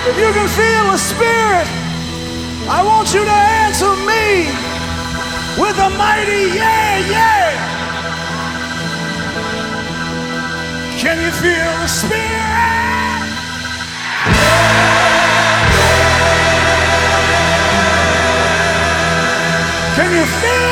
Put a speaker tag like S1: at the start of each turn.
S1: If you can feel the Spirit, I want you to answer me with a mighty yeah, yeah. Can you feel the Spirit? Can you feel